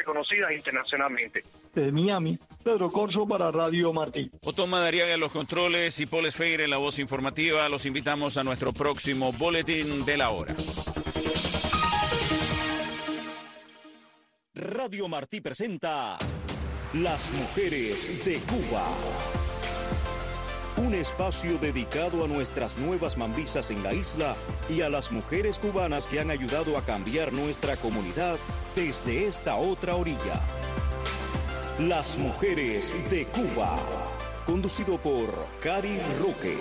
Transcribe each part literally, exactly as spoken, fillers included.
reconocidas internacionalmente. De Miami, Pedro Corso para Radio Martí. Otto Madariaga en los controles y Paul Esfeir en la voz informativa. Los invitamos a nuestro próximo Boletín de la Hora. Radio Martí presenta Las Mujeres de Cuba. Un espacio dedicado a nuestras nuevas mambisas en la isla y a las mujeres cubanas que han ayudado a cambiar nuestra comunidad desde esta otra orilla. Las Mujeres de Cuba, conducido por Cari Roque.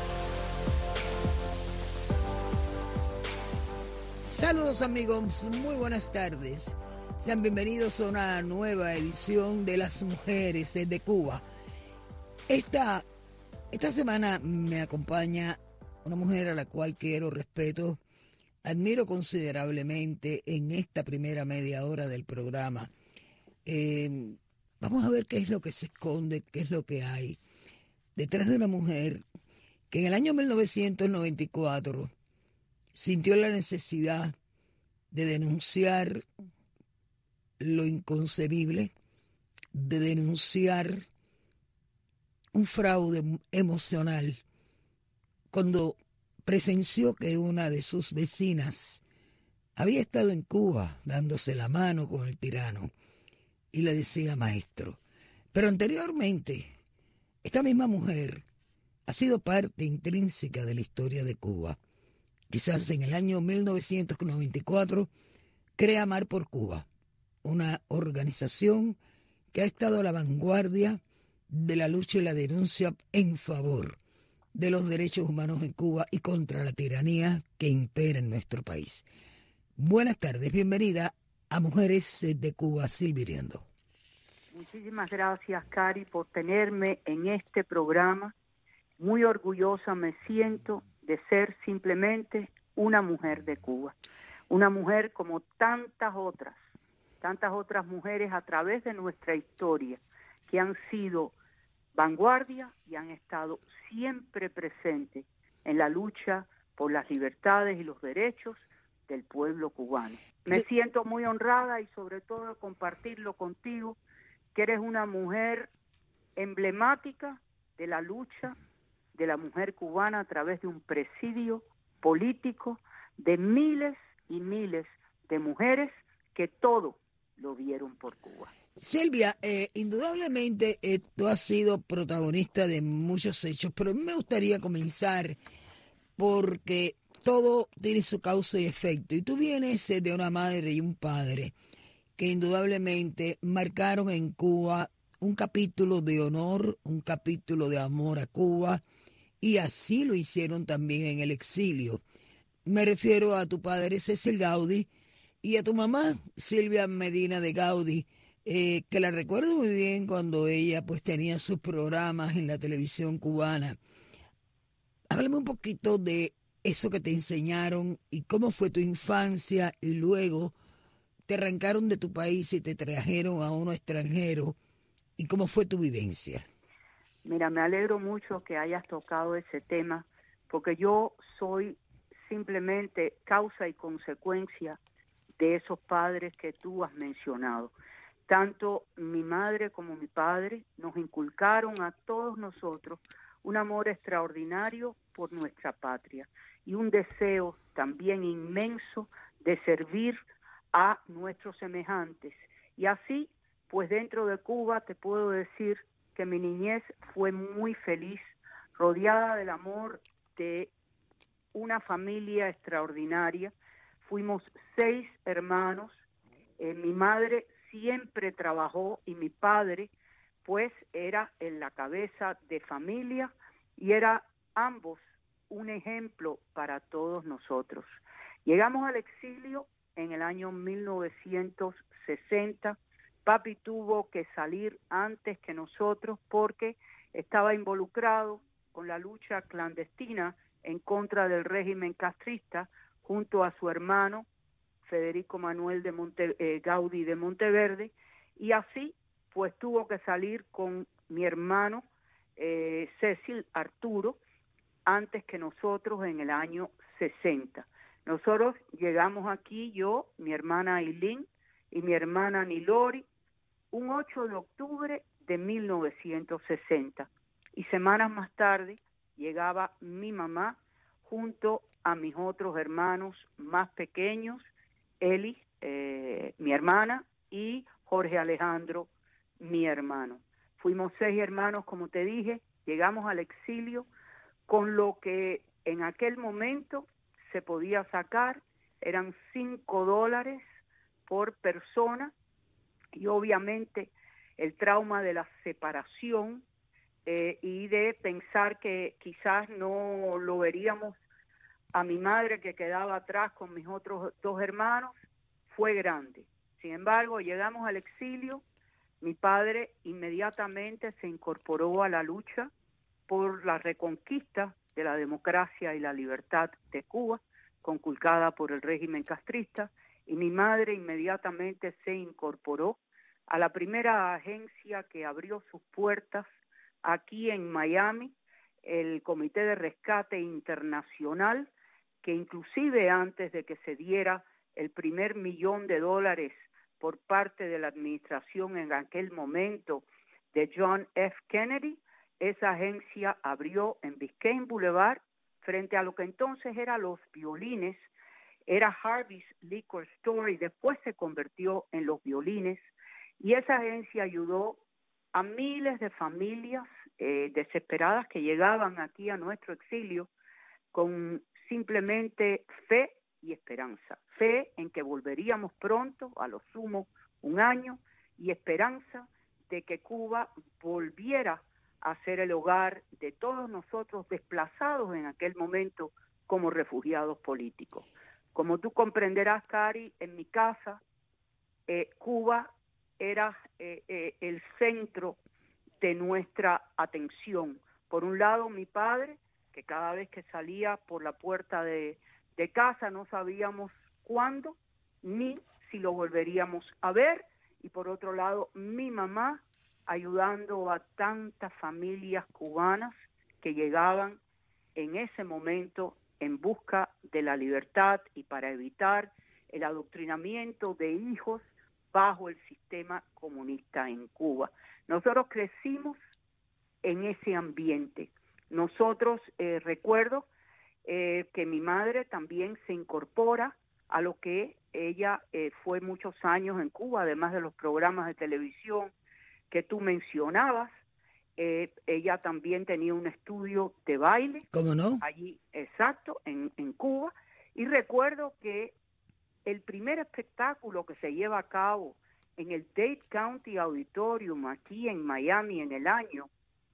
Saludos amigos, muy buenas tardes. Sean bienvenidos a una nueva edición de Las Mujeres de Cuba. Esta, esta semana me acompaña una mujer a la cual quiero, respeto, admiro considerablemente en esta primera media hora del programa. Eh, vamos a ver qué es lo que se esconde, qué es lo que hay detrás de una mujer que en el año mil novecientos noventa y cuatro sintió la necesidad de denunciar lo inconcebible, de denunciar un fraude emocional cuando presenció que una de sus vecinas había estado en Cuba dándose la mano con el tirano y le decía maestro. Pero anteriormente, esta misma mujer ha sido parte intrínseca de la historia de Cuba. Quizás en el año mil novecientos noventa y cuatro crea Amar por Cuba, una organización que ha estado a la vanguardia de la lucha y la denuncia en favor de los derechos humanos en Cuba y contra la tiranía que impera en nuestro país. Buenas tardes, bienvenida a Mujeres de Cuba, Silvia Iriondo. Muchísimas gracias, Cari, por tenerme en este programa. Muy orgullosa me siento de ser simplemente una mujer de Cuba, una mujer como tantas otras, tantas otras mujeres a través de nuestra historia que han sido vanguardia y han estado siempre presentes en la lucha por las libertades y los derechos del pueblo cubano. Me siento muy honrada y sobre todo de compartirlo contigo, que eres una mujer emblemática de la lucha de la mujer cubana a través de un presidio político de miles y miles de mujeres que todo lo vieron por Cuba. Silvia, eh, indudablemente eh, tú has sido protagonista de muchos hechos, pero a mí me gustaría comenzar porque todo tiene su causa y efecto. Y tú vienes eh, de una madre y un padre que indudablemente marcaron en Cuba un capítulo de honor, un capítulo de amor a Cuba, y así lo hicieron también en el exilio. Me refiero a tu padre Cecil Gaudí y a tu mamá Silvia Medina de Gaudí, eh, que la recuerdo muy bien cuando ella pues tenía sus programas en la televisión cubana. Háblame un poquito de eso que te enseñaron y cómo fue tu infancia y luego te arrancaron de tu país y te trajeron a uno extranjero y cómo fue tu vivencia. Mira, me alegro mucho que hayas tocado ese tema porque yo soy simplemente causa y consecuencia de esos padres que tú has mencionado. Tanto mi madre como mi padre nos inculcaron a todos nosotros un amor extraordinario por nuestra patria y un deseo también inmenso de servir a nuestros semejantes. Y así, pues dentro de Cuba te puedo decir que mi niñez fue muy feliz, rodeada del amor de una familia extraordinaria. Fuimos seis hermanos, eh, mi madre siempre trabajó y mi padre pues era en la cabeza de familia y era ambos un ejemplo para todos nosotros. Llegamos al exilio en el año mil novecientos sesenta. Papi tuvo que salir antes que nosotros porque estaba involucrado con la lucha clandestina en contra del régimen castrista junto a su hermano Federico Manuel de Monte, eh, Gaudí de Monteverde, y así pues tuvo que salir con mi hermano eh, Cecil Arturo antes que nosotros en el año sesenta. Nosotros llegamos aquí, yo, mi hermana Ailín, y mi hermana Nilori, un ocho de octubre de mil novecientos sesenta. Y semanas más tarde llegaba mi mamá junto a mis otros hermanos más pequeños, Eli, eh, mi hermana, y Jorge Alejandro, mi hermano. Fuimos seis hermanos, como te dije, llegamos al exilio con lo que en aquel momento se podía sacar, eran cinco dólares por persona, y obviamente el trauma de la separación eh, y de pensar que quizás no lo veríamos a mi madre que quedaba atrás con mis otros dos hermanos fue grande. Sin embargo, llegamos al exilio, mi padre inmediatamente se incorporó a la lucha por la reconquista de la democracia y la libertad de Cuba, conculcada por el régimen castrista, y mi madre inmediatamente se incorporó a la primera agencia que abrió sus puertas aquí en Miami, el Comité de Rescate Internacional, que inclusive antes de que se diera el primer millón de dólares por parte de la administración en aquel momento de John F. Kennedy, esa agencia abrió en Biscayne Boulevard, frente a lo que entonces eran los violines, era Harvey's Liquor Store y después se convirtió en los violines, y esa agencia ayudó a miles de familias eh, desesperadas que llegaban aquí a nuestro exilio con simplemente fe y esperanza. Fe en que volveríamos pronto, a lo sumo un año, y esperanza de que Cuba volviera a ser el hogar de todos nosotros desplazados en aquel momento como refugiados políticos. Como tú comprenderás, Cari, en mi casa, eh, Cuba era eh, eh, el centro de nuestra atención. Por un lado, mi padre, que cada vez que salía por la puerta de, de casa no sabíamos cuándo ni si lo volveríamos a ver, y por otro lado, mi mamá, ayudando a tantas familias cubanas que llegaban en ese momento en busca de la libertad y para evitar el adoctrinamiento de hijos bajo el sistema comunista en Cuba. Nosotros crecimos en ese ambiente. Nosotros, eh, recuerdo eh, que mi madre también se incorpora a lo que ella eh, fue muchos años en Cuba, además de los programas de televisión que tú mencionabas. Eh, ella también tenía un estudio de baile. ¿Cómo no? Allí, exacto, en, en Cuba. Y recuerdo que el primer espectáculo que se lleva a cabo en el Dade County Auditorium aquí en Miami en el año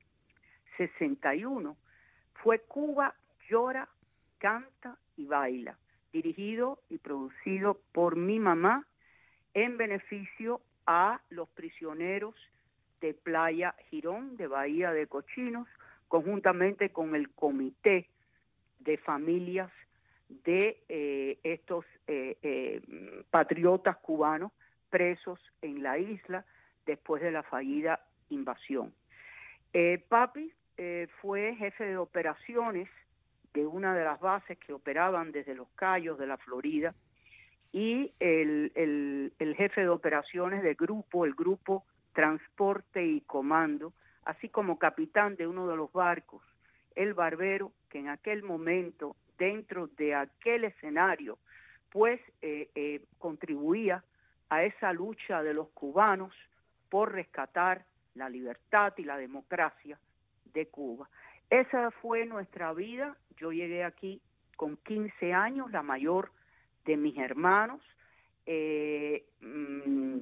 sesenta y uno fue Cuba Llora, Canta y Baila, dirigido y producido por mi mamá en beneficio a los prisioneros de Playa Girón, de Bahía de Cochinos, conjuntamente con el Comité de Familias de eh, estos eh, eh, patriotas cubanos presos en la isla después de la fallida invasión. Eh, papi eh, fue jefe de operaciones de una de las bases que operaban desde Los Cayos de la Florida, y el, el, el jefe de operaciones del grupo, el grupo Transporte y Comando, así como capitán de uno de los barcos, el Barbero, que en aquel momento, dentro de aquel escenario, pues eh, eh, contribuía a esa lucha de los cubanos por rescatar la libertad y la democracia de Cuba. Esa fue nuestra vida. Yo llegué aquí con quince años, la mayor de mis hermanos. Eh, mmm,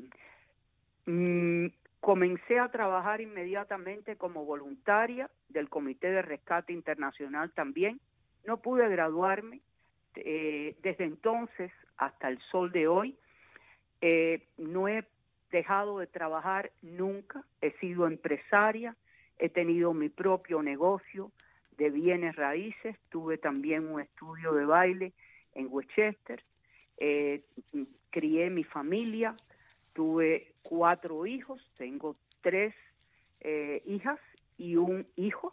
mmm, comencé a trabajar inmediatamente como voluntaria del Comité de Rescate Internacional también. No pude graduarme eh, desde entonces hasta el sol de hoy. Eh, no he dejado de trabajar nunca. He sido empresaria, he tenido mi propio negocio de bienes raíces, tuve también un estudio de baile en Westchester, eh, crié mi familia, tuve cuatro hijos, tengo tres eh, hijas y un hijo.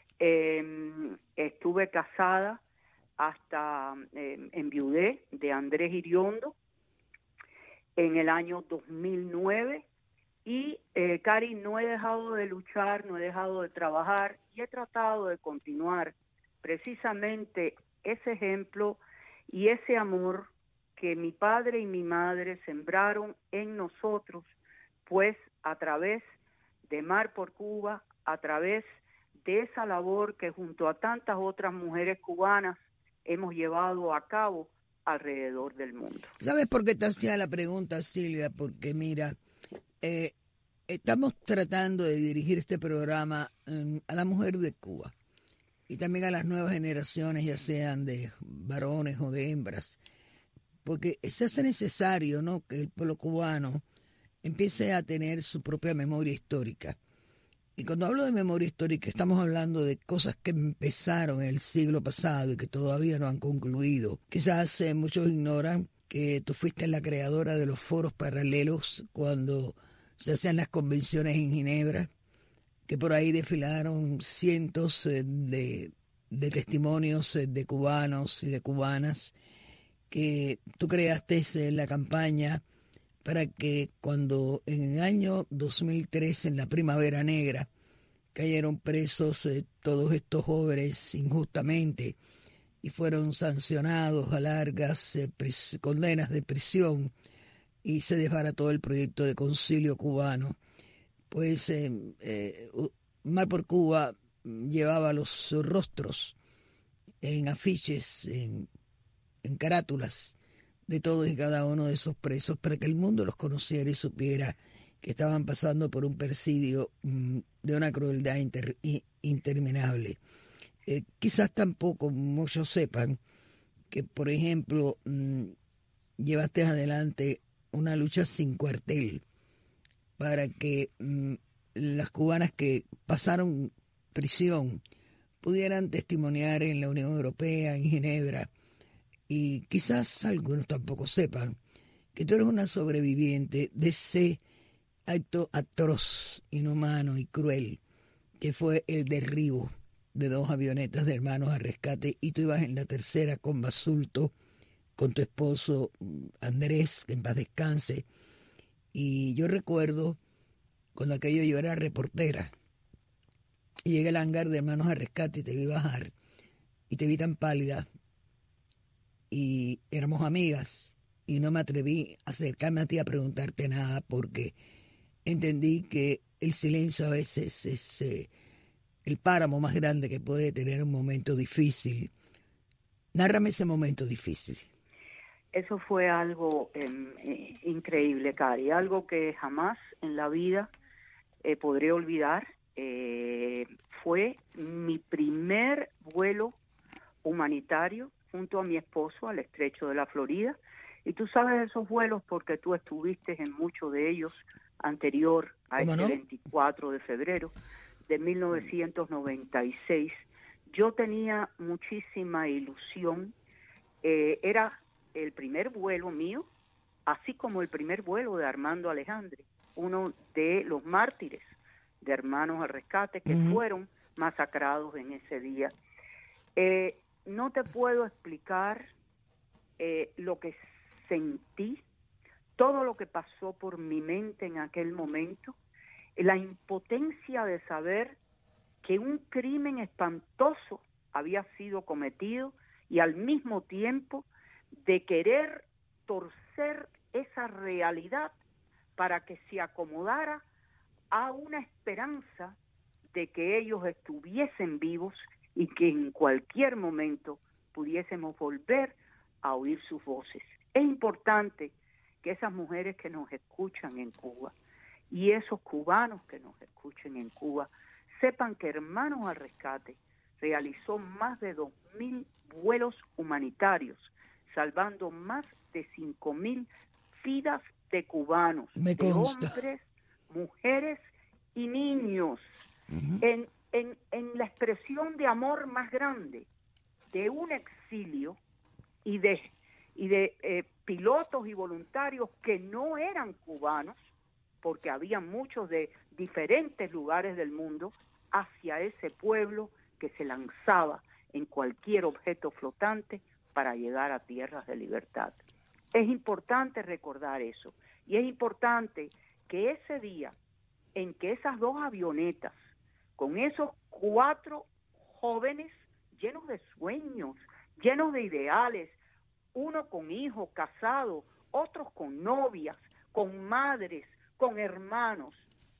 Eh, estuve casada hasta eh, enviudé de Andrés Iriondo. en el año dos mil nueve. Y, eh, Cari, no he dejado de luchar, no he dejado de trabajar y he tratado de continuar precisamente ese ejemplo y ese amor que mi padre y mi madre sembraron en nosotros, pues a través de Mar por Cuba, a través de esa labor que junto a tantas otras mujeres cubanas hemos llevado a cabo alrededor del mundo. ¿Sabes por qué te hacía la pregunta, Silvia? Porque mira, eh, estamos tratando de dirigir este programa um, a la mujer de Cuba y también a las nuevas generaciones, ya sean de varones o de hembras, porque se hace necesario, ¿no?, que el pueblo cubano empiece a tener su propia memoria histórica. Y cuando hablo de memoria histórica, estamos hablando de cosas que empezaron en el siglo pasado y que todavía no han concluido. Quizás eh, muchos ignoran que tú fuiste la creadora de los foros paralelos cuando se hacían las convenciones en Ginebra, que por ahí desfilaron cientos eh, de, de testimonios eh, de cubanos y de cubanas, que tú creaste eh, la campaña para que cuando en el año dos mil tres, en la Primavera Negra, cayeron presos eh, todos estos jóvenes injustamente y fueron sancionados a largas eh, pris- condenas de prisión y se desbarató el proyecto de concilio cubano, pues eh, eh, Mar por Cuba llevaba los rostros en afiches, en, en carátulas de todos y cada uno de esos presos para que el mundo los conociera y supiera que estaban pasando por un presidio mmm, de una crueldad inter, interminable. Eh, quizás tampoco muchos sepan que, por ejemplo, mmm, llevaste adelante una lucha sin cuartel para que mmm, las cubanas que pasaron prisión pudieran testimoniar en la Unión Europea, en Ginebra. Y quizás algunos tampoco sepan que tú eres una sobreviviente de ese acto atroz, inhumano y cruel que fue el derribo de dos avionetas de Hermanos al Rescate, y tú ibas en la tercera con Basulto, con tu esposo Andrés, que en paz descanse. Y yo recuerdo cuando aquello yo era reportera y llegué al hangar de Hermanos al Rescate y te vi bajar y te vi tan pálida y éramos amigas y no me atreví a acercarme a ti a preguntarte nada porque entendí que el silencio a veces es eh, el páramo más grande que puede tener un momento difícil. Nárrame ese momento difícil. Eso fue algo eh, increíble, Cari, algo que jamás en la vida eh, podré olvidar. Eh, fue mi primer vuelo humanitario junto a mi esposo al Estrecho de la Florida, y tú sabes esos vuelos porque tú estuviste en muchos de ellos anterior a este no? veinticuatro de febrero de mil novecientos noventa y seis. Yo tenía muchísima ilusión, eh, era el primer vuelo mío, así como el primer vuelo de Armando Alejandre, uno de los mártires de Hermanos al Rescate que uh-huh. fueron masacrados en ese día. Eh, no te puedo explicar eh, lo que sentí, todo lo que pasó por mi mente en aquel momento, la impotencia de saber que un crimen espantoso había sido cometido y al mismo tiempo de querer torcer esa realidad para que se acomodara a una esperanza de que ellos estuviesen vivos y que en cualquier momento pudiésemos volver a oír sus voces. Es importante que esas mujeres que nos escuchan en Cuba y esos cubanos que nos escuchen en Cuba sepan que Hermanos al Rescate realizó más de dos mil vuelos humanitarios, salvando más de cinco mil vidas de cubanos, Me de consta. hombres, mujeres y niños, uh-huh. en, en, en la expresión de amor más grande de un exilio y de, y de eh, pilotos y voluntarios que no eran cubanos, porque había muchos de diferentes lugares del mundo, hacia ese pueblo que se lanzaba en cualquier objeto flotante para llegar a tierras de libertad. Es importante recordar eso. Y es importante que ese día en que esas dos avionetas, con esos cuatro jóvenes llenos de sueños, llenos de ideales, uno con hijos, casados, otros con novias, con madres, con hermanos,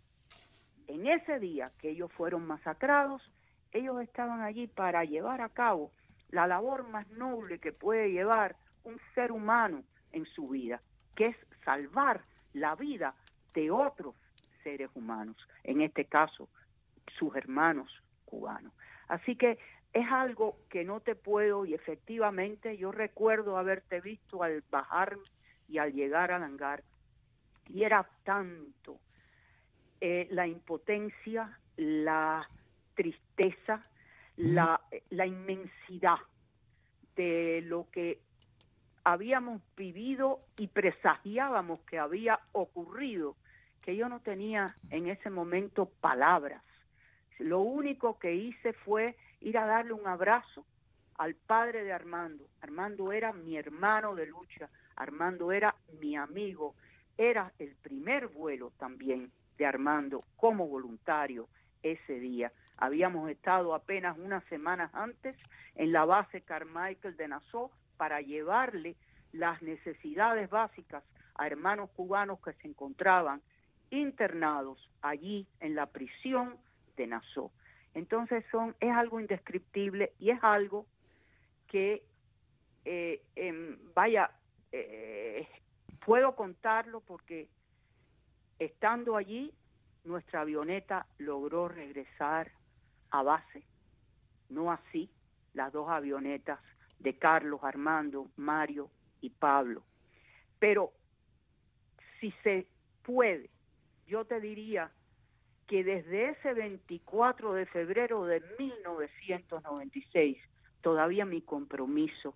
en ese día que ellos fueron masacrados, ellos estaban allí para llevar a cabo la labor más noble que puede llevar un ser humano en su vida, que es salvar la vida de otros seres humanos, en este caso, sus hermanos cubanos. Así que es algo que no te puedo, y efectivamente yo recuerdo haberte visto al bajar y al llegar al hangar, y era tanto eh, la impotencia, la tristeza, la, la inmensidad de lo que habíamos vivido y presagiábamos que había ocurrido, que yo no tenía en ese momento palabras. Lo único que hice fue ir a darle un abrazo al padre de Armando. Armando era mi hermano de lucha, Armando era mi amigo, era el primer vuelo también de Armando como voluntario ese día. Habíamos estado apenas unas semanas antes en la base Carmichael de Nassau para llevarle las necesidades básicas a hermanos cubanos que se encontraban internados allí en la prisión de Nassau. Entonces son es algo indescriptible y es algo que, eh, eh, vaya, eh, puedo contarlo porque estando allí, nuestra avioneta logró regresar a base, no así las dos avionetas de Carlos, Armando, Mario y Pablo. Pero si se puede, yo te diría que desde ese veinticuatro de febrero de mil novecientos noventa y seis, todavía mi compromiso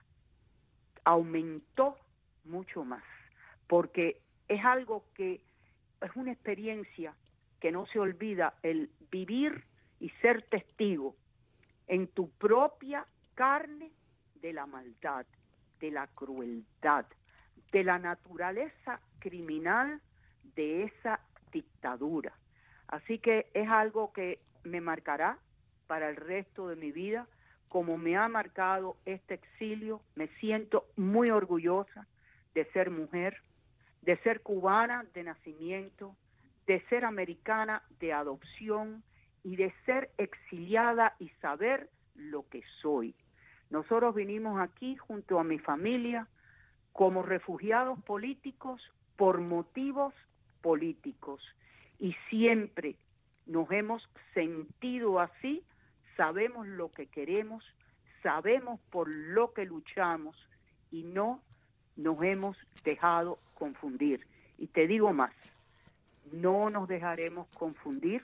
aumentó mucho más, porque es algo que es una experiencia que no se olvida, el vivir y ser testigo en tu propia carne de la maldad, de la crueldad, de la naturaleza criminal de esa dictadura. Así que es algo que me marcará para el resto de mi vida, como me ha marcado este exilio. Me siento muy orgullosa de ser mujer, de ser cubana de nacimiento, de ser americana de adopción y de ser exiliada y saber lo que soy. Nosotros vinimos aquí junto a mi familia como refugiados políticos por motivos políticos y siempre nos hemos sentido así, sabemos lo que queremos, sabemos por lo que luchamos y no nos hemos dejado confundir. Y te digo más, no nos dejaremos confundir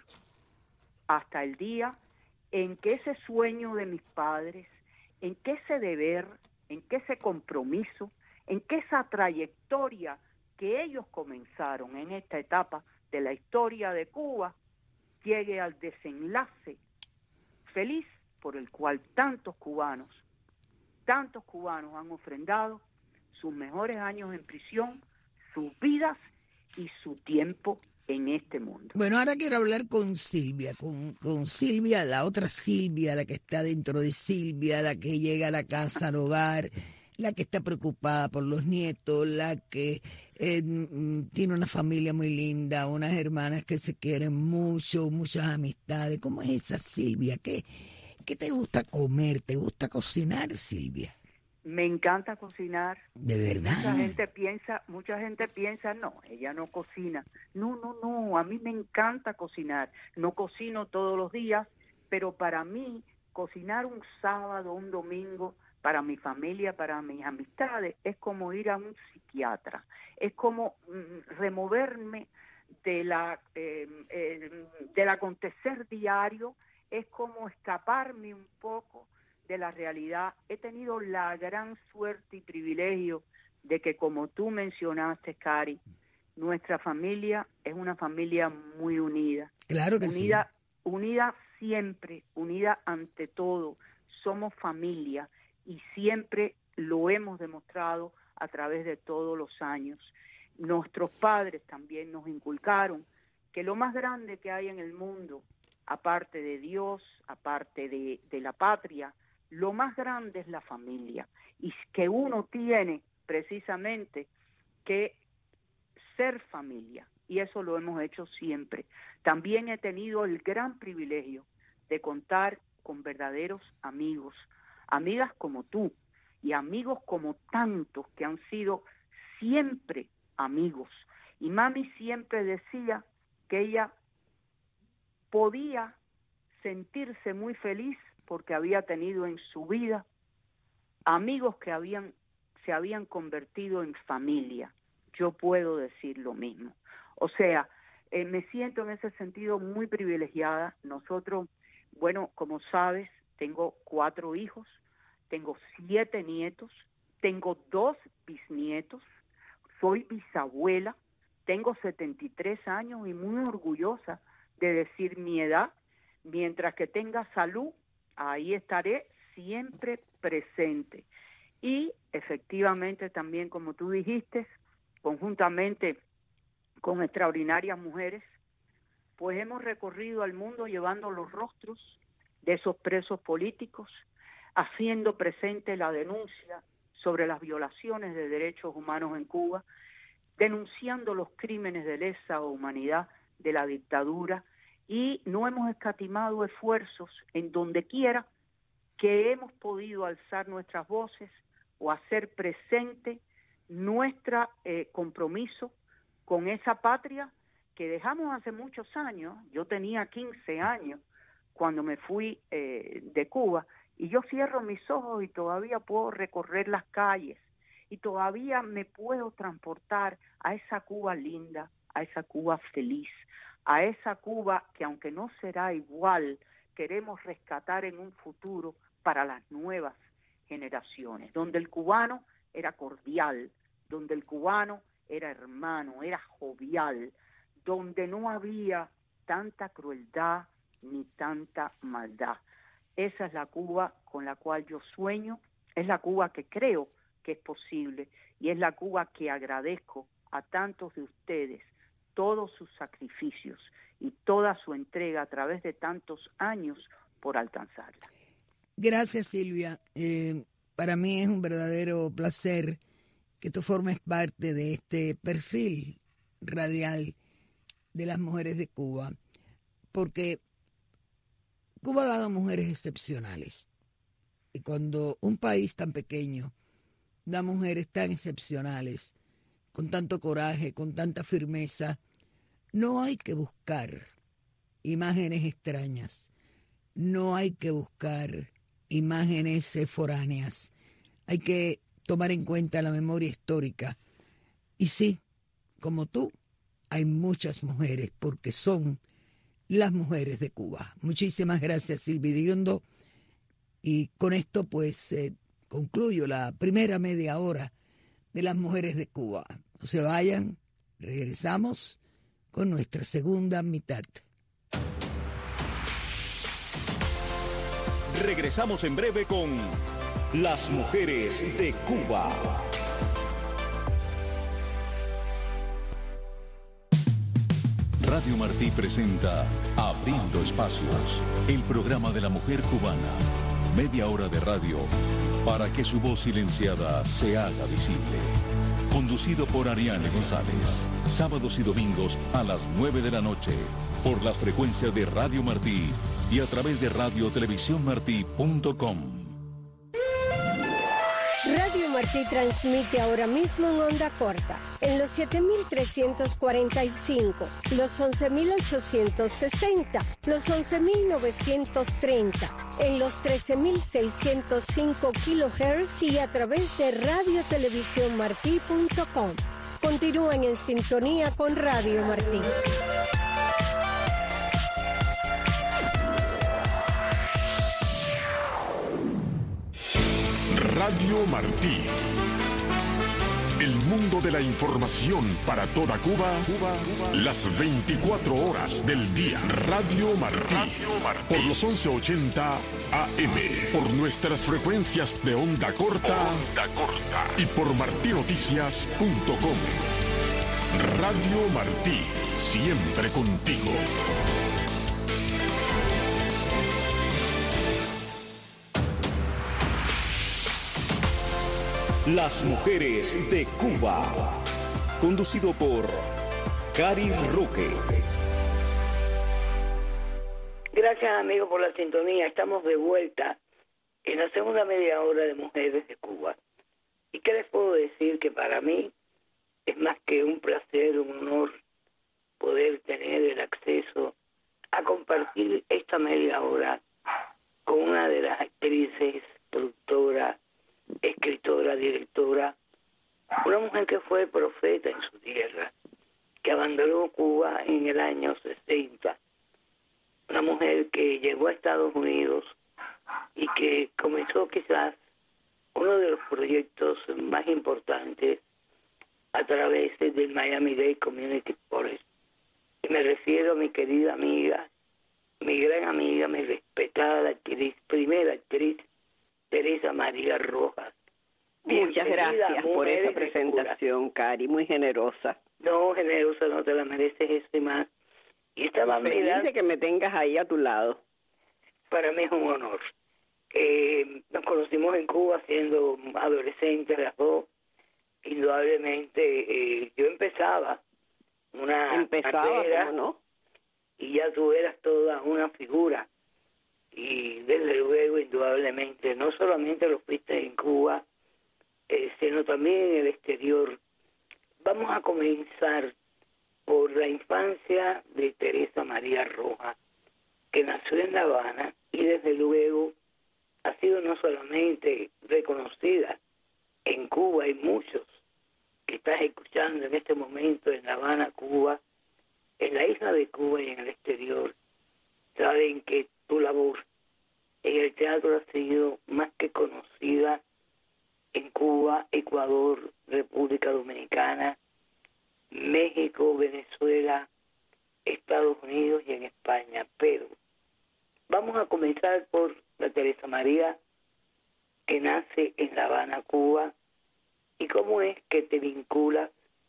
hasta el día en que ese sueño de mis padres, en que ese deber, en que ese compromiso, en que esa trayectoria que ellos comenzaron en esta etapa de la historia de Cuba llegue al desenlace feliz por el cual tantos cubanos, tantos cubanos han ofrendado sus mejores años en prisión, sus vidas y su tiempo en este mundo. Bueno, ahora quiero hablar con Silvia, con, con Silvia, la otra Silvia, la que está dentro de Silvia, la que llega a la casa, al hogar, la que está preocupada por los nietos, la que eh, tiene una familia muy linda, unas hermanas que se quieren mucho, muchas amistades. ¿Cómo es esa Silvia? ¿Qué, qué te gusta comer? ¿Te gusta cocinar, Silvia? Me encanta cocinar. ¿De verdad? Mucha gente piensa, mucha gente piensa, no, ella no cocina. No, no, no, a mí me encanta cocinar. No cocino todos los días, pero para mí cocinar un sábado, un domingo, para mi familia, para mis amistades, es como ir a un psiquiatra. Es como mm, removerme de la eh, eh, del acontecer diario, es como escaparme un poco de la realidad. He tenido la gran suerte y privilegio de que, como tú mencionaste, Cari, nuestra familia es una familia muy unida. Claro que unida, sí. Unida siempre, unida ante todo. Somos familia y siempre lo hemos demostrado a través de todos los años. Nuestros padres también nos inculcaron que lo más grande que hay en el mundo, aparte de Dios, aparte de, de la patria, lo más grande es la familia, y que uno tiene precisamente que ser familia, y eso lo hemos hecho siempre. También he tenido el gran privilegio de contar con verdaderos amigos, amigas como tú, y amigos como tantos que han sido siempre amigos. Y mami siempre decía que ella podía sentirse muy feliz porque había tenido en su vida amigos que habían se habían convertido en familia. Yo puedo decir lo mismo. O sea, eh, me siento en ese sentido muy privilegiada. Nosotros, bueno, como sabes, tengo cuatro hijos, tengo siete nietos, tengo dos bisnietos, soy bisabuela, tengo setenta y tres años y muy orgullosa de decir mi edad. Mientras que tenga salud, ahí estaré siempre presente. Y efectivamente también, como tú dijiste, conjuntamente con extraordinarias mujeres, pues hemos recorrido al mundo llevando los rostros de esos presos políticos, haciendo presente la denuncia sobre las violaciones de derechos humanos en Cuba, denunciando los crímenes de lesa humanidad de la dictadura, y no hemos escatimado esfuerzos en donde quiera que hemos podido alzar nuestras voces o hacer presente nuestro eh, compromiso con esa patria que dejamos hace muchos años. Yo tenía quince años cuando me fui eh, de Cuba, y yo cierro mis ojos y todavía puedo recorrer las calles y todavía me puedo transportar a esa Cuba linda, a esa Cuba feliz, a esa Cuba que, aunque no será igual, queremos rescatar en un futuro para las nuevas generaciones, donde el cubano era cordial, donde el cubano era hermano, era jovial, donde no había tanta crueldad ni tanta maldad. Esa es la Cuba con la cual yo sueño, es la Cuba que creo que es posible, y es la Cuba que agradezco a tantos de ustedes todos sus sacrificios y toda su entrega a través de tantos años por alcanzarla. Gracias, Silvia. Eh, para mí es un verdadero placer que tú formes parte de este perfil radial de las mujeres de Cuba, porque Cuba ha dado mujeres excepcionales. Y cuando un país tan pequeño da mujeres tan excepcionales, con tanto coraje, con tanta firmeza, no hay que buscar imágenes extrañas, no hay que buscar imágenes foráneas, hay que tomar en cuenta la memoria histórica. Y sí, como tú, hay muchas mujeres, porque son las mujeres de Cuba. Muchísimas gracias, Silvia Iriondo. Y con esto, pues, eh, concluyo la primera media hora de las mujeres de Cuba. No se vayan, regresamos con nuestra segunda mitad. Regresamos en breve con Las Mujeres de Cuba. Radio Martí presenta Abriendo Espacios, el programa de la mujer cubana. Media hora de radio para que su voz silenciada se haga visible. Conducido por Ariane González. Sábados y domingos a las nueve de la noche por las frecuencias de Radio Martí y a través de radio televisión martí punto com. Radio Martí transmite ahora mismo en onda corta, en los siete mil trescientos cuarenta y cinco, los once mil ochocientos sesenta, los once mil novecientos treinta, en los trece mil seiscientos cinco kilohertz y a través de radio televisión martí punto com. Continúen en sintonía con Radio Martí. Radio Martí. El mundo de la información para toda Cuba, Cuba, Cuba. Las veinticuatro horas del día. Radio Martí. Radio Martí. Por los once ochenta A M. Por nuestras frecuencias de onda corta. Onda corta. Y por martinoticias punto com. Radio Martí, siempre contigo. Las mujeres de Cuba. Conducido por Cari Roque. Gracias, amigos, por la sintonía. Estamos de vuelta en la segunda media hora de Mujeres de Cuba. ¿Y qué les puedo decir? Que para mí es más que un placer, un honor poder tener el acceso a compartir esta media hora con una de las actrices, productora, escritora, directora, una mujer que fue profeta en su tierra, que abandonó Cuba en el año sesenta, una mujer que llegó a Estados Unidos y que comenzó quizás uno de los proyectos más importantes a través del Miami-Dade Community College. Y me refiero a mi querida amiga, mi gran amiga, mi respetada actriz, primera actriz, Teresa María Rojas. Muchas gracias por esa presentación, Cari, muy generosa. No, generosa, no te la mereces eso y más. Y estaba feliz de que me tengas ahí a tu lado. Para mí es un honor. Eh, nos conocimos en Cuba siendo adolescentes las dos. Indudablemente, eh, yo empezaba una empezaba, carrera, ¿cómo no? Y ya tú eras toda una figura. Y desde luego, indudablemente, no solamente lo fuiste en Cuba, eh, sino también en el exterior. Vamos a comenzar por la infancia de Teresa María Rojas, que nació en La Habana y desde luego ha sido no solamente reconocida en Cuba, hay muchos que estás escuchando en este momento en La Habana, Cuba, en la isla de Cuba y en el exterior, saben que tu labor en el teatro ha sido más que conocida en Cuba, Ecuador, República Dominicana, México, Venezuela, Estados Unidos y en España. Pero vamos a comenzar por la Teresa María, que nace en La Habana, Cuba, y cómo es que te vinculas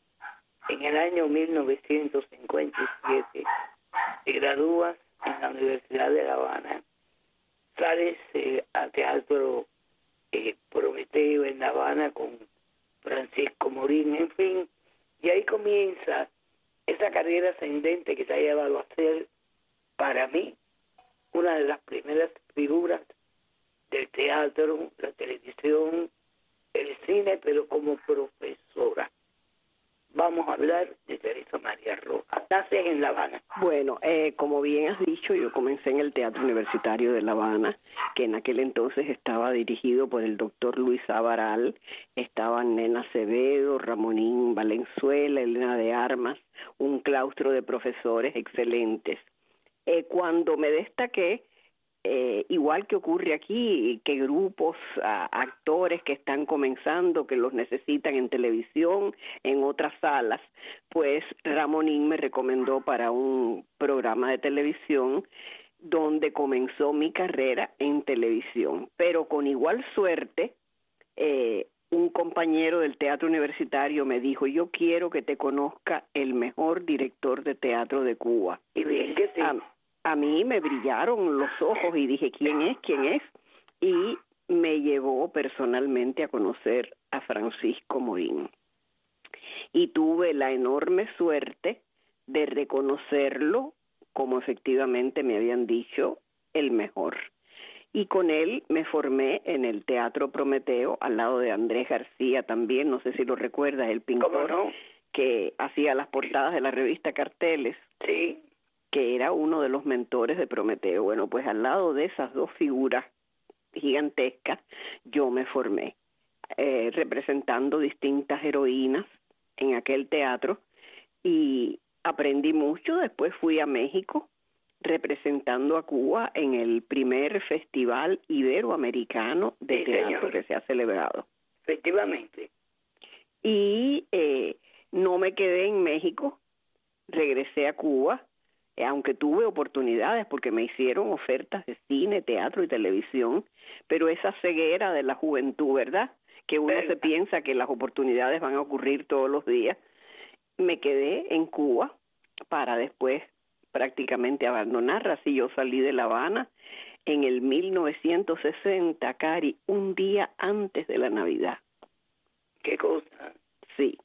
en el año mil novecientos cincuenta y siete, te gradúas en la Universidad de La Habana, sales eh, a Teatro eh, Prometeo en La Habana con Francisco Morín, en fin, y ahí comienza esa carrera ascendente que te ha llevado a ser, para mí, una de las primeras figuras del teatro, la televisión, el cine, pero como profesora. Vamos a hablar de Teresa María Rojas. Naces en La Habana. Bueno, eh, como bien has dicho, yo comencé en el Teatro Universitario de La Habana, que en aquel entonces estaba dirigido por el doctor Luis Avaral. Estaban Nena Acevedo, Ramonín Valenzuela, Elena de Armas, un claustro de profesores excelentes. Eh, cuando me destaqué, Eh, igual que ocurre aquí, que grupos, a, actores que están comenzando, que los necesitan en televisión, en otras salas, pues Ramonín me recomendó para un programa de televisión donde comenzó mi carrera en televisión. Pero con igual suerte, eh, un compañero del teatro universitario me dijo: yo quiero que te conozca el mejor director de teatro de Cuba. Y bien que sí. Ah, A mí me brillaron los ojos y dije, ¿quién es? ¿Quién es? Y me llevó personalmente a conocer a Francisco Morín. Y tuve la enorme suerte de reconocerlo como efectivamente me habían dicho, el mejor. Y con él me formé en el Teatro Prometeo, al lado de Andrés García también, no sé si lo recuerdas, el pintor no? que hacía las portadas de la revista Carteles. Sí. Que era uno de los mentores de Prometeo. Bueno, pues al lado de esas dos figuras gigantescas, yo me formé, eh, representando distintas heroínas en aquel teatro, y aprendí mucho. Después fui a México, representando a Cuba en el primer Festival Iberoamericano de sí, Teatro señor. que se ha celebrado. Efectivamente. Y eh, no me quedé en México, regresé a Cuba, aunque tuve oportunidades porque me hicieron ofertas de cine, teatro y televisión, pero esa ceguera de la juventud, ¿verdad? Que uno se piensa que las oportunidades van a ocurrir todos los días, me quedé en Cuba para después prácticamente abandonarla. Así yo salí de La Habana en el mil novecientos sesenta, Cari, un día antes de la Navidad. ¿Qué cosa? Sí.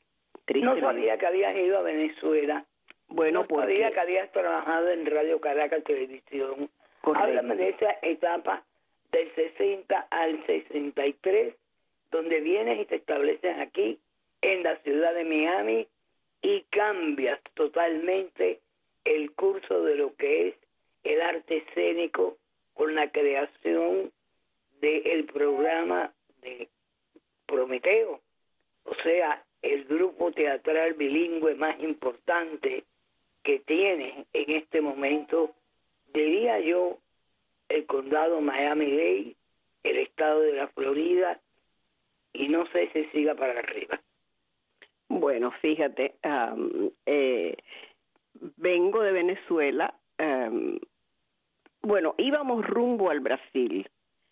No sabía que habías ido a Venezuela. Bueno, no sabía porque... que habías trabajado en Radio Caracas Televisión. Correcto. Háblame de esa etapa del sesenta al sesenta y tres, donde vienes y te estableces aquí en la ciudad de Miami y cambias totalmente el curso de lo que es el arte escénico con la creación del programa de Prometeo, o sea, el grupo teatral bilingüe más importante que tiene en este momento, diría yo, el condado Miami-Dade, el estado de la Florida, y no sé si siga para arriba. Bueno, fíjate, um, eh, vengo de Venezuela, um, bueno, íbamos rumbo al Brasil,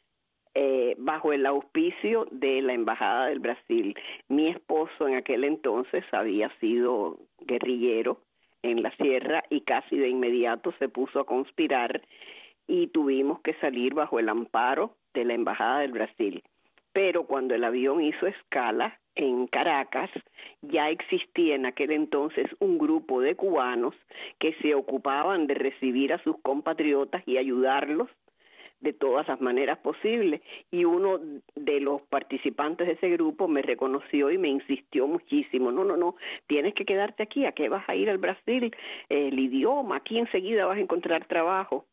eh, bajo el auspicio de la Embajada del Brasil. Mi esposo en aquel entonces había sido guerrillero en la sierra y casi de inmediato se puso a conspirar y tuvimos que salir bajo el amparo de la Embajada del Brasil. Pero cuando el avión hizo escala en Caracas, ya existía en aquel entonces un grupo de cubanos que se ocupaban de recibir a sus compatriotas y ayudarlos de todas las maneras posibles. Y uno de los participantes de ese grupo me reconoció y me insistió muchísimo. No, no, no, tienes que quedarte aquí. ¿A qué vas a ir al Brasil? El idioma, aquí enseguida vas a encontrar trabajo.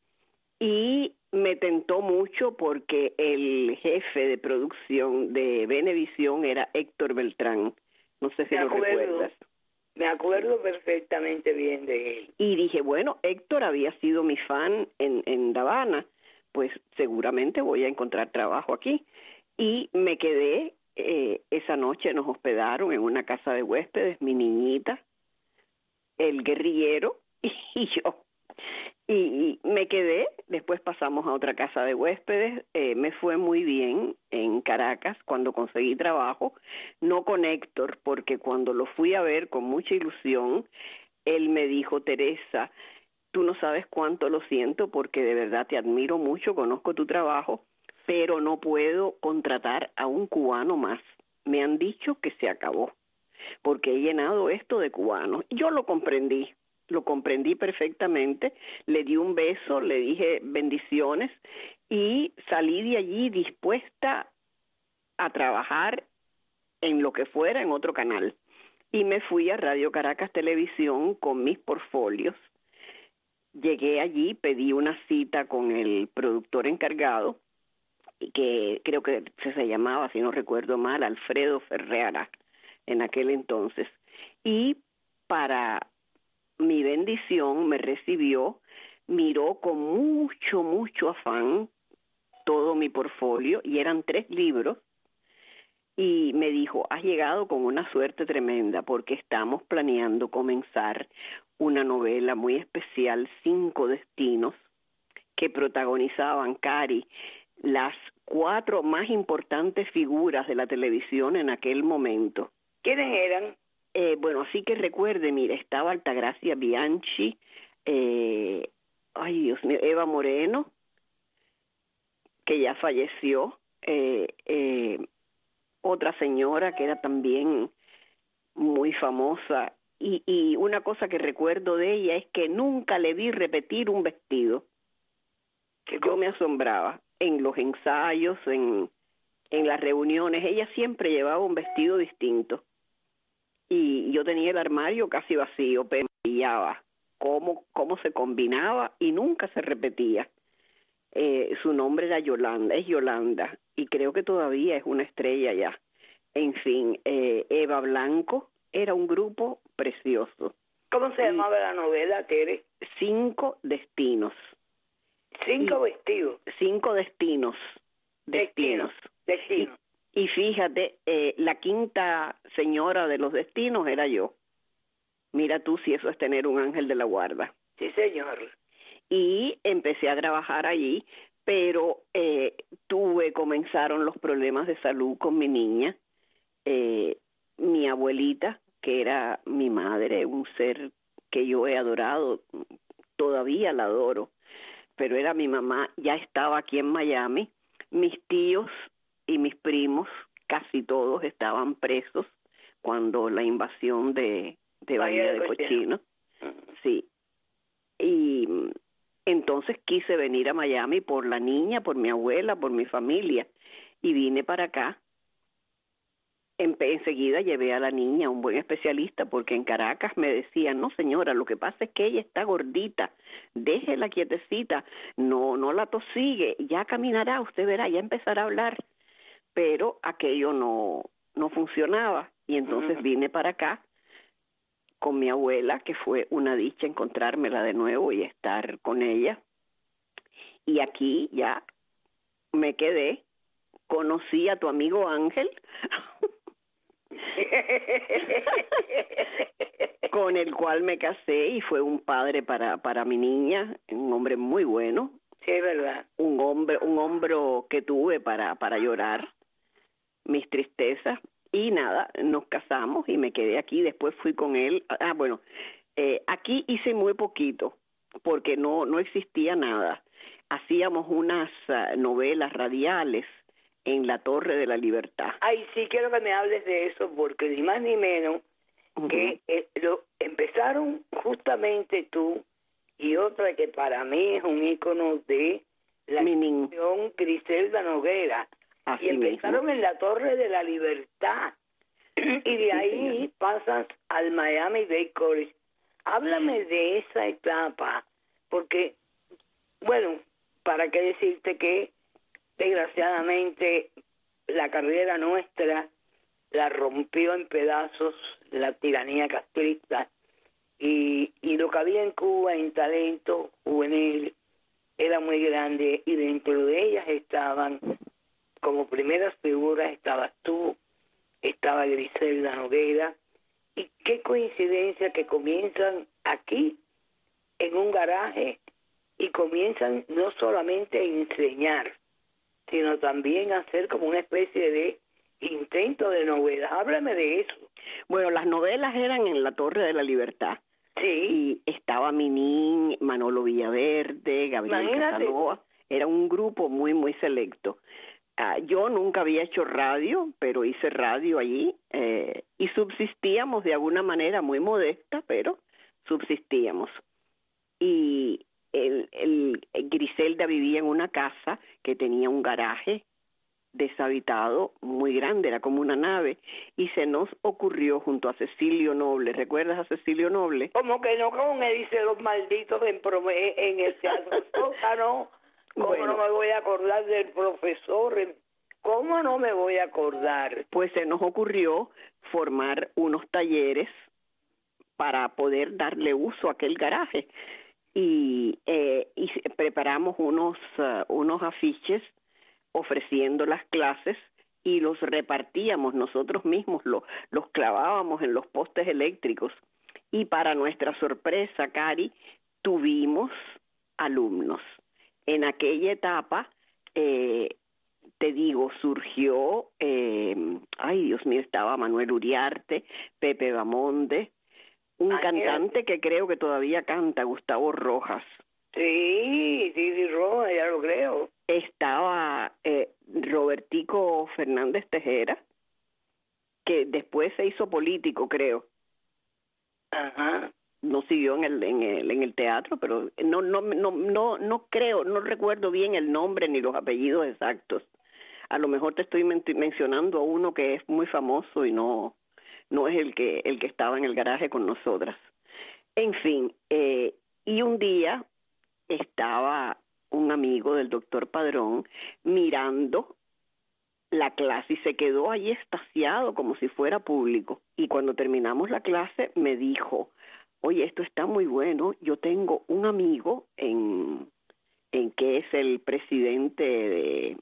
Y me tentó mucho porque el jefe de producción de Venevisión era Héctor Beltrán. No sé si me lo acuerdo, recuerdas. Me acuerdo perfectamente bien de él. Y dije, bueno, Héctor había sido mi fan en, en La Habana, pues seguramente voy a encontrar trabajo aquí. Y me quedé, eh, esa noche nos hospedaron en una casa de huéspedes, mi niñita, el guerrillero y yo. Y me quedé, después pasamos a otra casa de huéspedes, eh, me fue muy bien en Caracas cuando conseguí trabajo, no con Héctor, porque cuando lo fui a ver con mucha ilusión, él me dijo, Teresa, tú no sabes cuánto lo siento porque de verdad te admiro mucho, conozco tu trabajo, pero no puedo contratar a un cubano más. Me han dicho que se acabó, porque he llenado esto de cubanos. Yo lo comprendí. Lo comprendí perfectamente, le di un beso, le dije bendiciones y salí de allí dispuesta a trabajar en lo que fuera en otro canal. Y me fui a Radio Caracas Televisión con mis portfolios. Llegué allí, pedí una cita con el productor encargado, que creo que se llamaba, si no recuerdo mal, Alfredo Ferreira en aquel entonces. Y para mi bendición me recibió, miró con mucho, mucho afán todo mi portfolio, y eran tres libros, y me dijo, has llegado con una suerte tremenda, porque estamos planeando comenzar una novela muy especial, Cinco Destinos, que protagonizaban, Cari, las cuatro más importantes figuras de la televisión en aquel momento. ¿Quiénes eran? Eh, bueno, así que recuerde, mire, estaba Altagracia Bianchi, eh, ay Dios mío, Eva Moreno, que ya falleció, eh, eh, otra señora que era también muy famosa, y, y una cosa que recuerdo de ella es que nunca le vi repetir un vestido. Yo me asombraba en los ensayos, en, en las reuniones, ella siempre llevaba un vestido distinto. Y yo tenía el armario casi vacío, pero brillaba cómo, cómo se combinaba y nunca se repetía. Eh, su nombre era Yolanda, es Yolanda, y creo que todavía es una estrella ya. En fin, eh, Eva Blanco, era un grupo precioso. ¿Cómo se y llamaba la novela, Tere? Cinco Destinos. Cinco y, vestidos. Cinco Destinos. Destinos. Destinos. Destinos. Y fíjate, eh, la quinta señora de los destinos era yo. Mira tú si eso es tener un ángel de la guarda. Sí, señor. Y empecé a trabajar allí, pero eh, tuve, comenzaron los problemas de salud con mi niña. Eh, mi abuelita que era mi madre, un ser que yo he adorado, todavía la adoro, pero era mi mamá, ya estaba aquí en Miami. Mis tíos y mis primos, casi todos estaban presos cuando la invasión de, de Bahía de Cochino. Sí. Y entonces quise venir a Miami por la niña, por mi abuela, por mi familia, y vine para acá. En, enseguida llevé a la niña a un buen especialista, porque en Caracas me decían, no señora, lo que pasa es que ella está gordita, déjela quietecita, no, no la tosigue, ya caminará, usted verá, ya empezará a hablar. Pero aquello no, no funcionaba, y entonces uh-huh. vine para acá con mi abuela, que fue una dicha encontrármela de nuevo y estar con ella. Y aquí ya me quedé, conocí a tu amigo Ángel, con el cual me casé y fue un padre para para mi niña, un hombre muy bueno. Sí, es verdad. Un hombre, un hombro que tuve para para llorar mis tristezas. Y nada, nos casamos y me quedé aquí. Después fui con él. Ah, bueno, eh, aquí hice muy poquito porque no no existía nada. Hacíamos unas uh, novelas radiales en la Torre de la Libertad. Ay, sí, quiero que me hables de eso, porque ni más ni menos uh-huh. que eh, lo empezaron justamente tú y otra que para mí es un ícono de la canción Griselda Noguera. Así y empezaron mismo. En la Torre de la Libertad y de ahí sí, pasas al Miami Dade College. Háblame de esa etapa, porque, bueno, para qué decirte que desgraciadamente la carrera nuestra la rompió en pedazos la tiranía castrista, y, y lo que había en Cuba en talento juvenil era muy grande, y dentro de ellas estaban, como primeras figuras, estabas tú, estaba Griselda Noguera, y qué coincidencia que comienzan aquí en un garaje y comienzan no solamente a enseñar, sino también a hacer como una especie de intento de novelas. Háblame de eso. Bueno, las novelas eran en la Torre de la Libertad. Sí. Y estaba Minín, Manolo Villaverde, Gabriel Imagínate. Casanova. Era un grupo muy, muy selecto. Uh, yo nunca había hecho radio, pero hice radio allí eh, y subsistíamos de alguna manera muy modesta, pero subsistíamos. Y el, el, el Griselda vivía en una casa que tenía un garaje deshabitado muy grande, era como una nave, y se nos ocurrió junto a Cecilio Noble. ¿Recuerdas a Cecilio Noble? Como que no, como me dice los malditos en, en el Teatro Sótano. ¿Cómo bueno, no me voy a acordar del profesor? ¿Cómo no me voy a acordar? Pues se nos ocurrió formar unos talleres para poder darle uso a aquel garaje. Y, eh, y preparamos unos, uh, unos afiches ofreciendo las clases y los repartíamos nosotros mismos, lo, los clavábamos en los postes eléctricos. Y para nuestra sorpresa, Cari, tuvimos alumnos. En aquella etapa, eh, te digo, surgió, eh, ay Dios mío, estaba Manuel Uriarte, Pepe Bamonde, un ay, cantante que creo que todavía canta, Gustavo Rojas. Sí, sí, sí, Rojas, ya lo creo. Estaba eh, Robertico Fernández Tejera, que después se hizo político, creo. Ajá. No siguió en el en el en el teatro, pero no no no no no creo, no recuerdo bien el nombre ni los apellidos exactos. A lo mejor te estoy men- mencionando a uno que es muy famoso y no no es el que el que estaba en el garaje con nosotras. En fin, eh, y un día estaba un amigo del doctor Padrón mirando la clase y se quedó ahí extasiado como si fuera público. Y cuando terminamos la clase me dijo: oye, esto está muy bueno, yo tengo un amigo en, en que es el presidente de,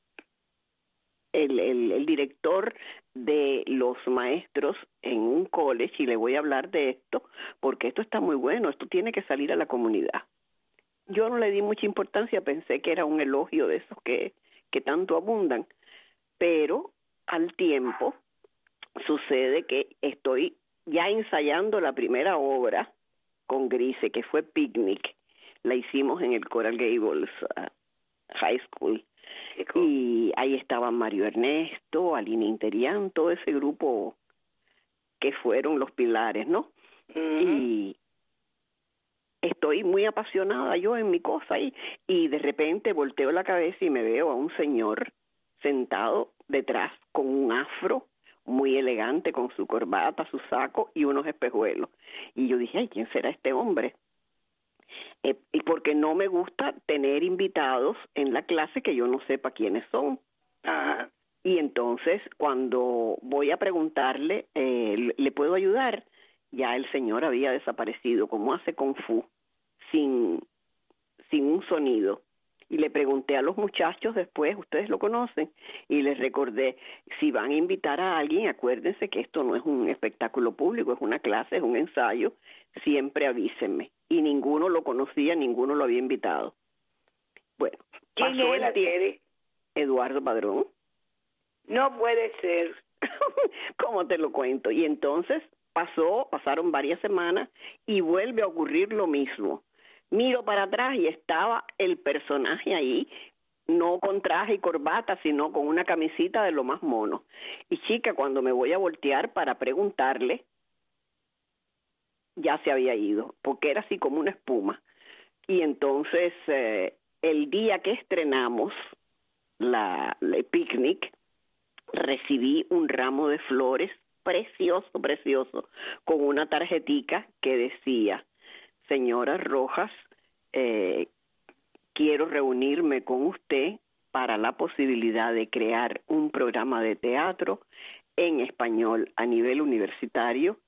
el, el, el director de los maestros en un college, y le voy a hablar de esto, porque esto está muy bueno, esto tiene que salir a la comunidad. Yo no le di mucha importancia, pensé que era un elogio de esos que, que tanto abundan, pero al tiempo sucede que estoy ya ensayando la primera obra con Grise, que fue Picnic, la hicimos en el Coral Gables uh, High School. Y ahí estaban Mario Ernesto, Aline Interian, todo ese grupo que fueron los pilares, ¿no? Uh-huh. Y estoy muy apasionada yo en mi cosa y, y de repente volteo la cabeza y me veo a un señor sentado detrás con un afro muy elegante, con su corbata, su saco y unos espejuelos. Y yo dije, ay, ¿quién será este hombre? Eh, y porque no me gusta tener invitados en la clase que yo no sepa quiénes son. Ah. Y entonces, cuando voy a preguntarle, eh, ¿le puedo ayudar? Ya el señor había desaparecido, como hace Kung Fu, sin, sin un sonido. Y le pregunté a los muchachos después, ¿ustedes lo conocen? Y les recordé, si van a invitar a alguien, acuérdense que esto no es un espectáculo público, es una clase, es un ensayo, siempre avísenme. Y ninguno lo conocía, ninguno lo había invitado. Bueno, ¿quién era? ¿Quién? Eduardo Padrón. No puede ser. ¿Cómo te lo cuento? Y entonces pasó, pasaron varias semanas y vuelve a ocurrir lo mismo. Miro para atrás y estaba el personaje ahí, no con traje y corbata, sino con una camisita de lo más mono. Y chica, cuando me voy a voltear para preguntarle, ya se había ido, porque era así como una espuma. Y entonces, eh, el día que estrenamos la, la Picnic, recibí un ramo de flores precioso, precioso, con una tarjetica que decía, señora Rojas, eh, quiero reunirme con usted para la posibilidad de crear un programa de teatro en español a nivel universitario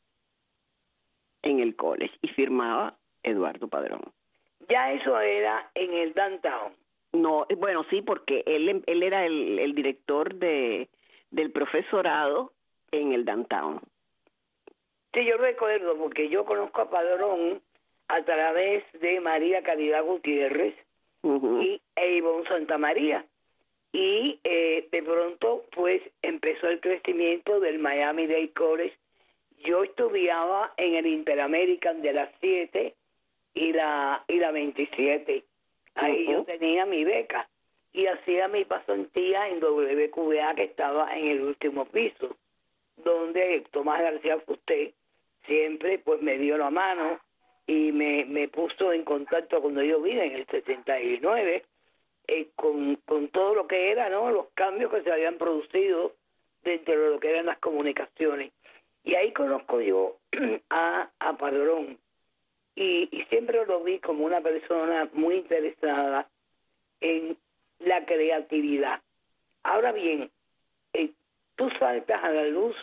en el college. Y firmaba Eduardo Padrón. Ya eso era en el downtown. No, bueno, sí, porque él, él era el, el director de, del profesorado en el downtown. Sí, yo recuerdo, porque yo conozco a Padrón a través de María Caridad Gutiérrez uh-huh. y Ivonne Santa María. Y eh, de pronto, pues, empezó el crecimiento del Miami-Dade College. Yo estudiaba en el Interamerican de las siete y la, y la veintisiete. Ahí uh-huh. yo tenía mi beca y hacía mi pasantía en W Q V A, que estaba en el último piso, donde Tomás García Fusté siempre pues me dio la mano y me, me puso en contacto cuando yo vine en el setenta y nueve eh, con, con todo lo que era, ¿no?, los cambios que se habían producido dentro de lo que eran las comunicaciones. Y ahí conozco yo a, a Padrón y, y siempre lo vi como una persona muy interesada en la creatividad. Ahora bien, eh, tú saltas a la luz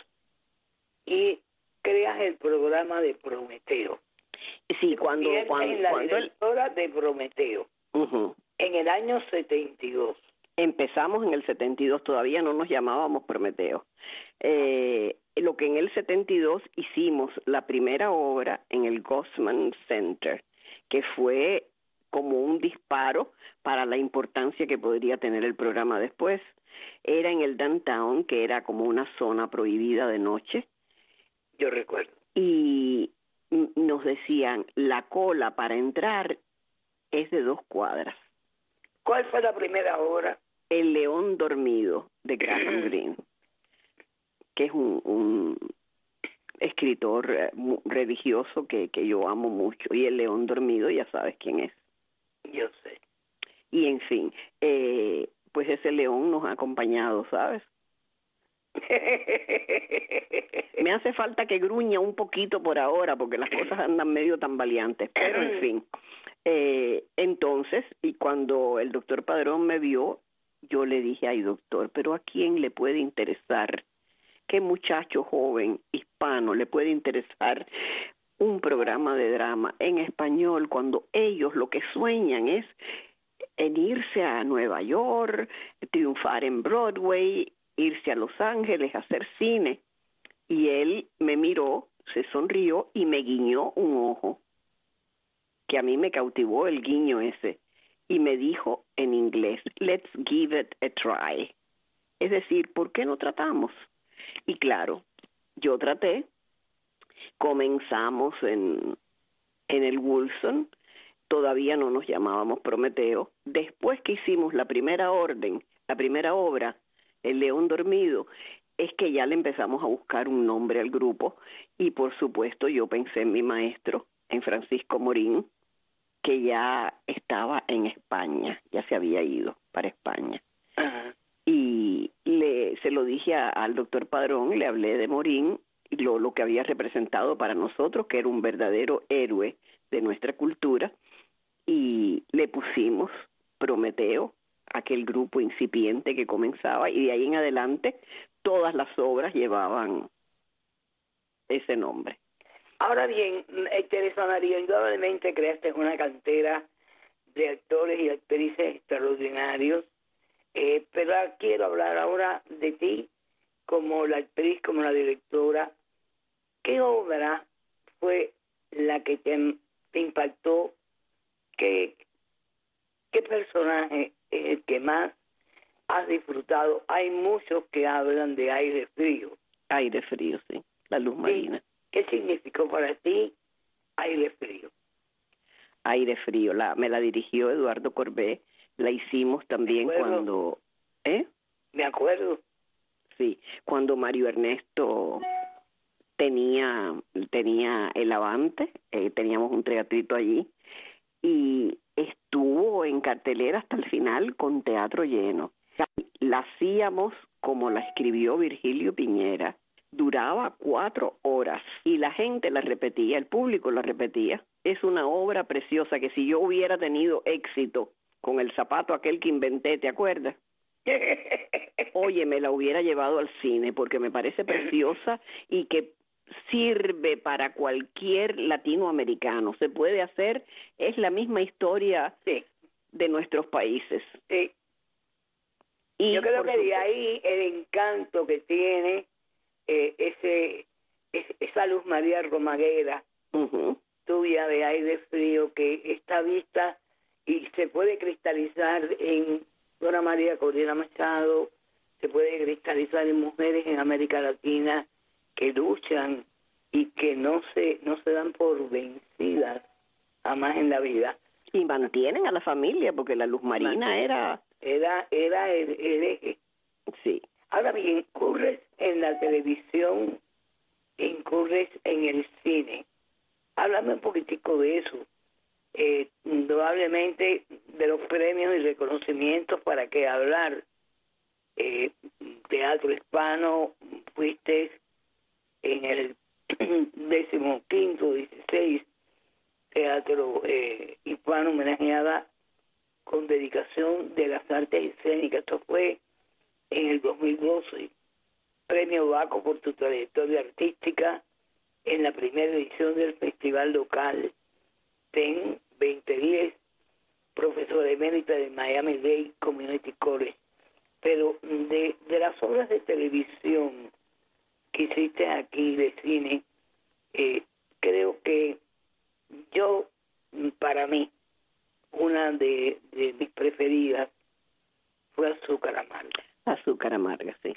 y creas el programa de Prometeo. Sí, cuando cuando, la cuando directora el... de Prometeo uh-huh. en el año setenta y dos. Empezamos en el setenta y dos, todavía no nos llamábamos Prometeo. Eh, lo que en el setenta y dos hicimos la primera obra en el Gossman Center, que fue como un disparo para la importancia que podría tener el programa después. Era en el downtown, que era como una zona prohibida de noche. Yo recuerdo. Y nos decían, la cola para entrar es de dos cuadras. ¿Cuál fue la primera obra? El León Dormido, de Graham Greene, que es un, un escritor religioso que, que yo amo mucho. Y El León Dormido, ya sabes quién es. Yo sé. Y en fin, eh, pues ese león nos ha acompañado, ¿sabes? Me hace falta que gruña un poquito por ahora, porque las cosas andan medio tambaleantes, pero en fin. Eh, entonces, y cuando el doctor Padrón me vio, yo le dije, ay doctor, pero ¿a quién le puede interesar? ¿Qué muchacho joven hispano le puede interesar un programa de drama en español cuando ellos lo que sueñan es en irse a Nueva York, triunfar en Broadway, irse a Los Ángeles, hacer cine? Y él me miró, se sonrió y me guiñó un ojo, que a mí me cautivó el guiño ese, y me dijo en inglés, let's give it a try. Es decir, ¿por qué no tratamos? Y claro, yo traté, Comenzamos en, en el Wilson, todavía no nos llamábamos Prometeo. Después que hicimos la primera orden, la primera obra, El León Dormido, es que ya le empezamos a buscar un nombre al grupo, y por supuesto yo pensé en mi maestro, en Francisco Morín, que ya estaba en España, ya se había ido para España. Uh-huh. Y le, se lo dije a, al doctor Padrón, le hablé de Morín, lo, lo que había representado para nosotros, que era un verdadero héroe de nuestra cultura, y le pusimos Prometeo, aquel grupo incipiente que comenzaba, y de ahí en adelante todas las obras llevaban ese nombre. Ahora bien, Teresa María, indudablemente creaste una cantera de actores y actrices extraordinarios, eh, pero quiero hablar ahora de ti como la actriz, como la directora. ¿Qué obra fue la que te, te impactó? ¿Qué, ¿Qué personaje es el que más has disfrutado? Hay muchos que hablan de Aire Frío. Aire Frío, sí, La Luz Marina. Sí. ¿Qué significó para ti Aire Frío? Aire Frío, la, me la dirigió Eduardo Corbé, la hicimos también cuando... ¿Eh? Me acuerdo. Sí, cuando Mario Ernesto tenía, tenía el Avante, eh, teníamos un teatrito allí, y estuvo en cartelera hasta el final con teatro lleno. La hacíamos como la escribió Virgilio Piñera. Duraba cuatro horas y la gente la repetía, el público la repetía. Es una obra preciosa que si yo hubiera tenido éxito con el zapato aquel que inventé, ¿te acuerdas? Oye, me la hubiera llevado al cine porque me parece preciosa y que sirve para cualquier latinoamericano. Se puede hacer, es la misma historia sí. de nuestros países. Sí. Y yo creo que de ahí el encanto que tiene Eh, ese, ese esa Luz María Romaguera uh-huh. tuya de Aire Frío, que está vista y se puede cristalizar en Dora María Corina Machado, se puede cristalizar en mujeres en América Latina que luchan y que no se no se dan por vencidas jamás en la vida y mantienen a la familia, porque la Luz Marina era era era el, el eje. Sí. Ahora bien, incurres en la televisión, incurres en el cine. Háblame un poquitico de eso. Eh, indudablemente de los premios y reconocimientos, para qué hablar. Eh, teatro hispano, fuiste en el décimo quinto, dieciséis teatro eh, hispano homenajeada con dedicación de las artes escénicas. Esto fue en el dos mil doce, premio Baco por tu trayectoria artística en la primera edición del Festival Local T E N veinte diez, profesora emérita de Miami Dade Community College. Pero de, de las obras de televisión que hiciste aquí, de cine, eh, creo que yo, para mí, una de, de mis preferidas fue Azúcar Amarga. Azúcar Amarga, sí.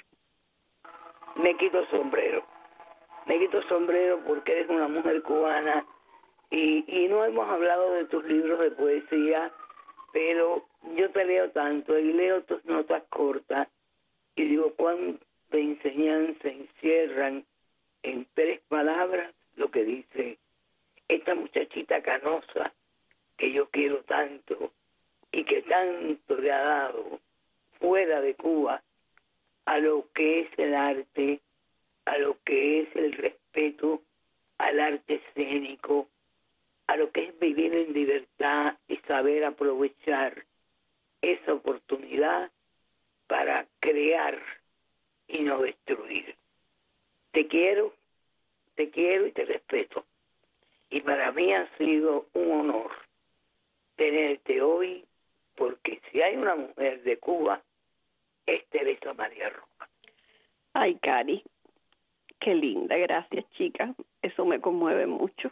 Me quito el sombrero. Me quito el sombrero porque eres una mujer cubana y, y no hemos hablado de tus libros de poesía, pero yo te leo tanto y leo tus notas cortas y digo cuánta enseñanza encierran en tres palabras lo que dice esta muchachita canosa que yo quiero tanto y que tanto le ha dado fuera de Cuba a lo que es el arte, a lo que es el respeto al arte escénico, a lo que es vivir en libertad y saber aprovechar esa oportunidad para crear y no destruir. Te quiero, te quiero y te respeto. Y para mí ha sido un honor tenerte hoy, porque si hay una mujer de Cuba, es Teresa María Rojas. Ay, Cari, qué linda, gracias, chica. Eso me conmueve mucho.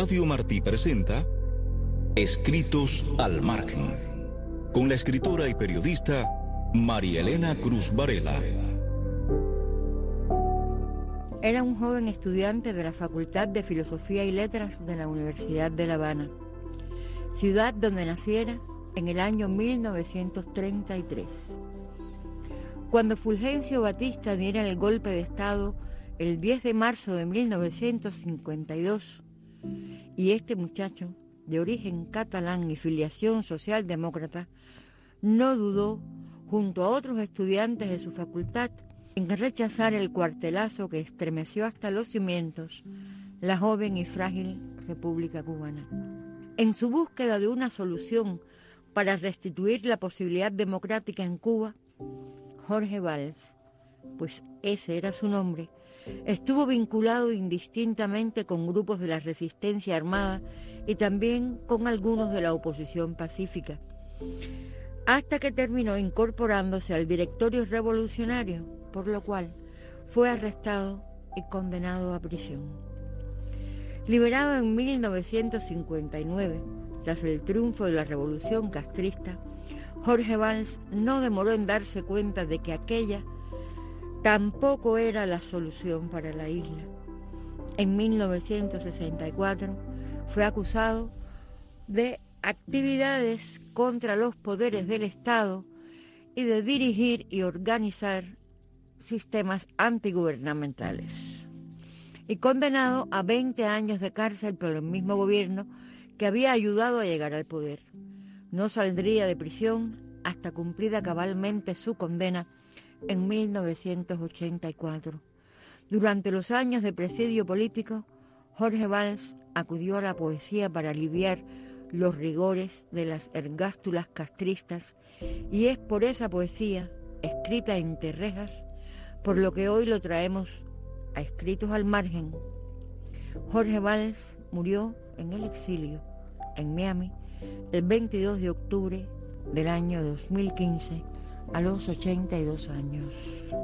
Radio Martí presenta Escritos al Margen, con la escritora y periodista María Elena Cruz Varela. Era un joven estudiante de la Facultad de Filosofía y Letras de la Universidad de La Habana, ciudad donde naciera en el año mil novecientos treinta y tres. Cuando Fulgencio Batista diera el golpe de Estado el diez de marzo de mil novecientos cincuenta y dos, y este muchacho, de origen catalán y filiación socialdemócrata, no dudó, junto a otros estudiantes de su facultad, en rechazar el cuartelazo que estremeció hasta los cimientos la joven y frágil República Cubana. En su búsqueda de una solución para restituir la posibilidad democrática en Cuba, Jorge Valls, pues ese era su nombre, estuvo vinculado indistintamente con grupos de la resistencia armada y también con algunos de la oposición pacífica, hasta que terminó incorporándose al directorio revolucionario, por lo cual fue arrestado y condenado a prisión. Liberado en mil novecientos cincuenta y nueve, tras el triunfo de la revolución castrista, Jorge Valls no demoró en darse cuenta de que aquella tampoco era la solución para la isla. En mil novecientos sesenta y cuatro fue acusado de actividades contra los poderes del Estado y de dirigir y organizar sistemas antigubernamentales, y condenado a veinte años de cárcel por el mismo gobierno que había ayudado a llegar al poder. No saldría de prisión hasta cumplida cabalmente su condena en mil novecientos ochenta y cuatro. Durante los años de presidio político, Jorge Valls acudió a la poesía para aliviar los rigores de las ergástulas castristas, y es por esa poesía, escrita entre rejas, por lo que hoy lo traemos a Escritos al Margen. Jorge Valls murió en el exilio, en Miami, el veintidós de octubre del año dos mil quince, a los ochenta y dos años.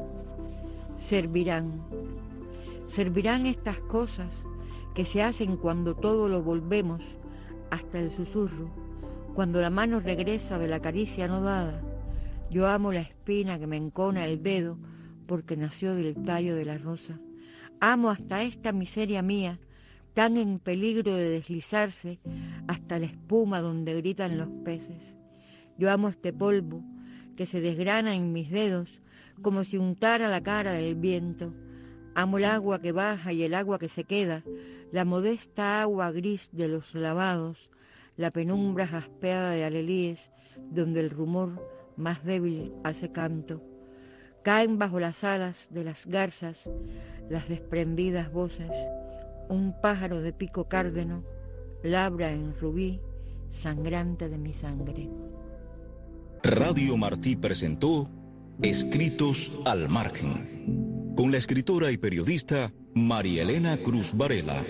Servirán, servirán estas cosas que se hacen cuando todo lo volvemos, hasta el susurro, cuando la mano regresa de la caricia no dada. Yo amo la espina que me encona el dedo, porque nació del tallo de la rosa. Amo hasta esta miseria mía, tan en peligro de deslizarse, hasta la espuma donde gritan los peces. Yo amo este polvo que se desgrana en mis dedos como si untara la cara del viento. Amo el agua que baja y el agua que se queda, la modesta agua gris de los lavados, la penumbra jaspeada de alelíes, donde el rumor más débil hace canto. Caen bajo las alas de las garzas las desprendidas voces. Un pájaro de pico cárdeno labra en rubí sangrante de mi sangre. Radio Martí presentó Escritos al Margen, con la escritora y periodista María Elena Cruz Varela.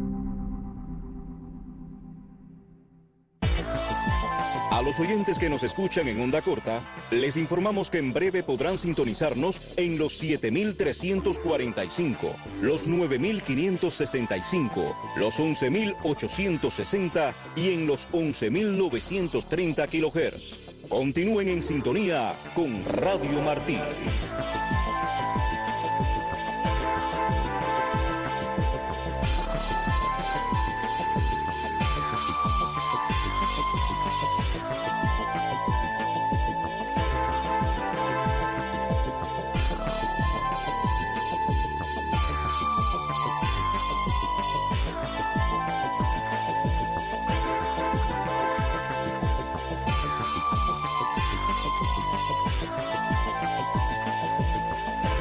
A los oyentes que nos escuchan en onda corta, les informamos que en breve podrán sintonizarnos en los siete mil trescientos cuarenta y cinco, los nueve mil quinientos sesenta y cinco, los once mil ochocientos sesenta y en los once mil novecientos treinta kilohertz. Continúen en sintonía con Radio Martí.